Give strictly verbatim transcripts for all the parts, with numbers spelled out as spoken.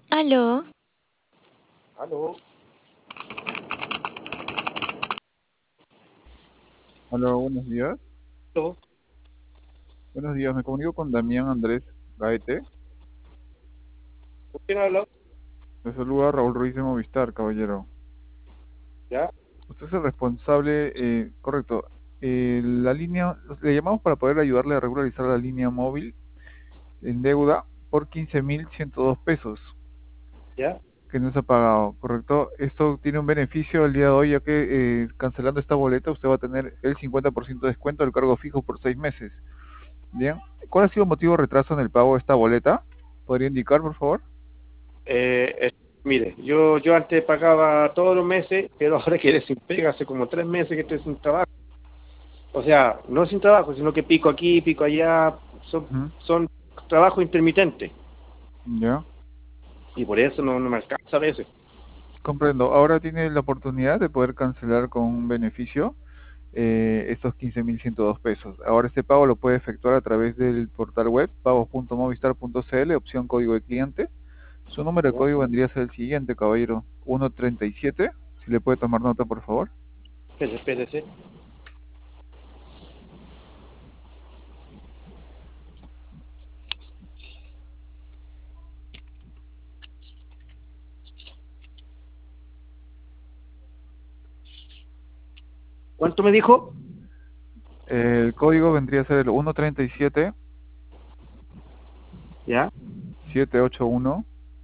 Aló, Aló, Hola, buenos días. aló, Buenos días, me comunico con Damián Andrés Gaete. ¿con quién habla? Le saluda Raúl Ruiz de Movistar, caballero. ¿Ya? Usted es el responsable, eh, correcto. Eh, la línea, le llamamos para poder ayudarle a regularizar la línea móvil en deuda por quince mil ciento dos pesos ¿Ya? que no se ha pagado, ¿correcto? Esto tiene un beneficio el día de hoy, ya que eh, cancelando esta boleta usted va a tener el cincuenta por ciento de descuento del cargo fijo por seis meses. Bien. ¿Cuál ha sido el motivo de retraso en el pago de esta boleta? ¿Podría indicar, por favor? Eh, eh, mire, yo, yo antes pagaba todos los meses, pero ahora quedé sin pega, hace como tres meses que estoy sin trabajo. O sea, no sin trabajo, sino que pico aquí, pico allá, son, Ujú. son trabajos intermitentes. Ya. Y por eso no, no me alcanza a veces. Comprendo. Ahora tiene la oportunidad de poder cancelar con un beneficio eh, estos quince mil ciento dos pesos. Ahora este pago lo puede efectuar a través del portal web pagos punto movistar punto cl, opción código de cliente. Su número de ¿Ya? código vendría a ser el siguiente, caballero, ciento treinta y siete. Si le puede tomar nota, por favor. Espérese, espérese. ¿Cuánto me dijo? El código vendría a ser el ciento treinta y siete, ¿Ya? setecientos ochenta y uno,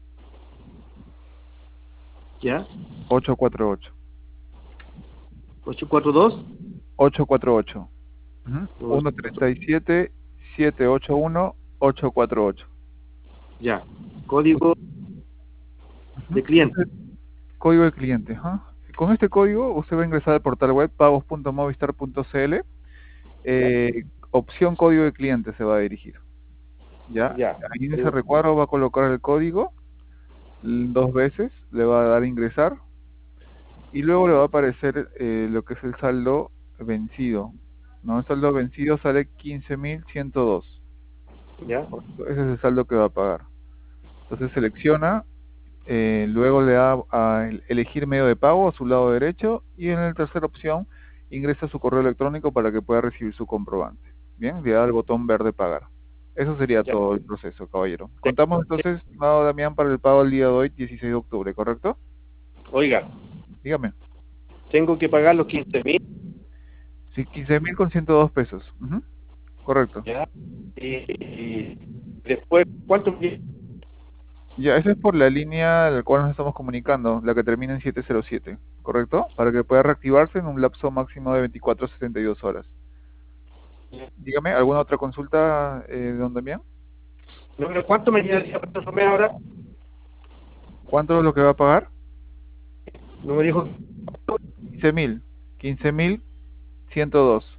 ¿Ya? ochocientos cuarenta y ocho. ocho cuatro dos. ochocientos cuarenta y ocho. Ujú. Dos, ciento treinta y siete, setecientos ochenta y uno, ochocientos cuarenta y ocho. ya. Código Ujú. de cliente. Usted Código de cliente. Ajá. Con este código usted va a ingresar al portal web pagos punto movistar punto cl. ¿Ya? Eh, opción código de cliente se va a dirigir. ¿Ya? Ya. Ahí en ese Código. recuadro va a colocar el código l- dos veces, le va a dar a ingresar y luego le va a aparecer eh, lo que es el saldo vencido. ¿No? El saldo vencido sale quince mil ciento dos. ¿Ya? Ese es el saldo que va a pagar. Entonces selecciona. Eh, luego le da a el- elegir medio de pago a su lado derecho y en la tercera opción ingresa su correo electrónico para que pueda recibir su comprobante. Bien, le da el botón verde pagar. Eso sería Ya. todo el proceso, caballero. Contamos entonces, estimado Damián, para el pago del día de hoy, dieciséis de octubre, ¿correcto? Oiga, Dígame. tengo que pagar los quince mil. Sí, quince mil con ciento dos pesos. Ujú, correcto. ¿Ya? Y, y después, ¿cuánto me- Ya, esa es por la línea a la cual nos estamos comunicando, la que termina en setecientos siete, ¿correcto? Para que pueda reactivarse en un lapso máximo de veinticuatro a setenta y dos horas. Dígame, ¿alguna otra consulta, eh, don Damián? no, pero cuánto me quedaría por este mes ahora? ¿Cuánto es lo que va a pagar? No me dijo. Quince mil. Quince mil ciento dos.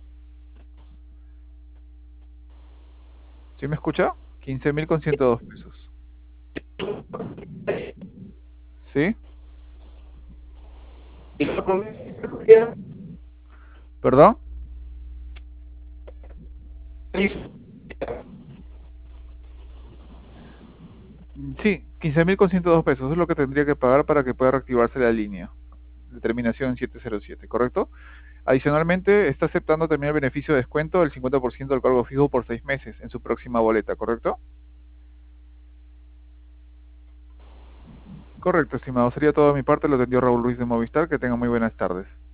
¿Sí me escucha? Quince mil con ciento dos pesos. ¿Sí? ¿Y el otro mes cuánto queda? ¿Perdón? Mm, Sí, quince mil con ciento dos pesos. Es lo que tendría que pagar para que pueda reactivarse la línea de terminación en setecientos siete, ¿correcto? Adicionalmente, está aceptando también el beneficio de descuento del cincuenta por ciento del cargo fijo por seis meses en su próxima boleta, ¿correcto? Correcto, estimado. Sería todo de mi parte. Lo atendió Raúl Ruiz de Movistar. Que tenga muy buenas tardes.